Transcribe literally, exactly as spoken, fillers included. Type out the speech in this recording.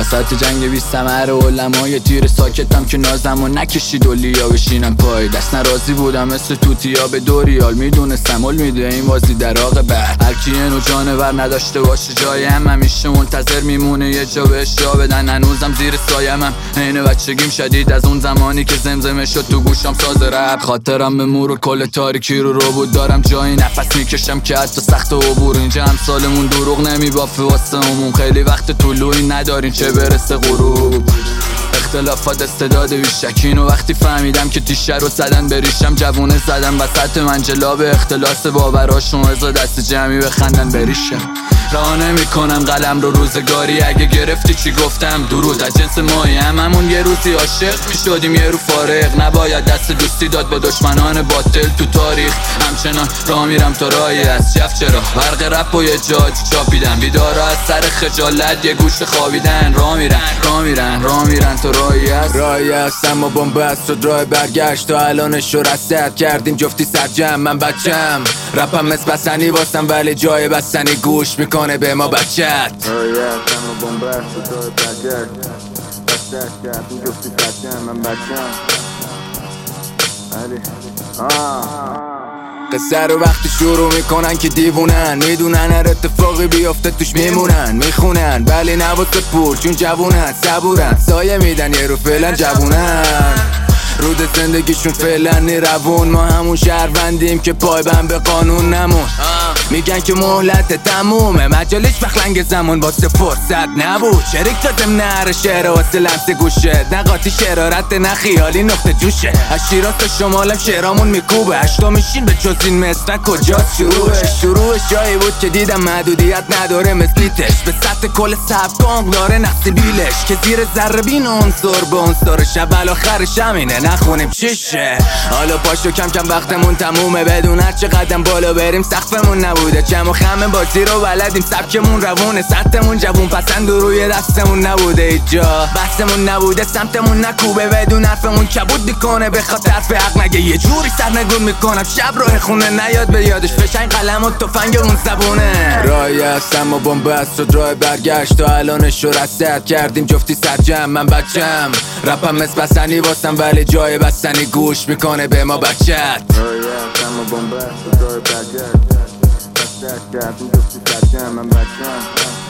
وسط جنگ بی ثمر علما یه تیر ساکتم که نازمو نکشید و لیا بشینم پای دست. نرازی بودم مثل توتیا به دو ریال، میدونستم ال میده این بازی در آق بعد. هر کی اینو جانور نداشته باشه جای هم همیشه منتظر میمونه یه جا بهش جا بدن. هنوزم زیر سایمم عین بچگیم شدید از اون زمانی که زمزمه شد تو گوشم ساز رپ. خاطرم به مرور کل تاریکی رو رو بود دارم جایی نفس میکشم که حتی سخت و عبور. اینجا هم سالمون دروغ نمیبافه واسه همون، خیلی وقت طلوعی ندارین چه برسه غروب. اختلافات استعداد بیشکین و وقتی فهمیدم که تیشه رو زدن بریشم جوونه زدم وسط منجلا به اختلاس باوراشون ازا دست جمعی بخندن بریشم. راه نمی کنم قلم رو روزگاری اگه گرفتی چی گفتم درود از جنس مایی هممون یه روزی عاشق می شدیم یه رو فارغ. نباید دست دوستی داد به دشمنان باطل تو تاریخ. همچنان راه میرم تا راهی از جف چرا برق رپ و یه جاج چاپیدم بیدارا از سر خجالت یه گوش خوابیدن. راه میرن راه میرن راه میرن تا راهی از راهی هستم و بنبست شد راه برگشت تا الانش رو رصد کردیم جفتی سرجم. من بچم رپم مثل بسنی واسم ولی جای بستنی گوش میکنه به ما بچت. راهی هستم و بنبست شد راه برگشت رصد کردیم جفتی سرجم. من بچم علی آه قصه رو وقتی شروع میکنن که دیوونن میدونن هر اتفاقی بیافته توش میمونن میخونن ولی نواسه پول چون جوونن صبورن سایه میدن یه رو فعلا جوونن رود زندگیشون فعلا نیروون. ما همون شهروندیم که پایبند به قانون نمون. میگن که مهلت تمومه مجالش بخلنگ زمان واسه فرصت نبود. شریک دادم نهر شعر واسه لمس گوشه نقاطی شرارت نه خیالی نقطه جوشه. از شیراز تا شمالم شعرامون میکوبه هشتا میشین به جز این مصر کجاست شروعش. شروعش جایی بود که دیدم محدودیت نداره مثلیتش به سطح کل سبکانگ داره نقص بیلش که زیر ذره بین عنصر به عنصرش اول آخرش همینه نخونیم چیشه. حالا پاشو کم کم وقتمون تمومه بدون هر چه قدم بالا بریم سقفمون نبوده. چم و خم بازی رو بلدیم سبکمون روونه سطحمون جوون پسند و روی دستمون نبوده ایجا بحثمون نبوده سمتمون نکوبه بدون حرفمون کبود میکنه بخواد طرف حق نگه یه جوری سرنگون میکنم شب رو خونه نیاد به یادش فشنگ قلم و تفنگ اون زبونه. راهی هستم و بنبست شد راه برگشت تا الانش رو رصد کردیم جفتی سرجم. من بچم رپم مثل بسنی واسم ولی جای بستنی گوش میکنه به ما بچت. راهی هستم و بنبست شد راه برگشت رصد کردیم جفتی سرجم. من بچم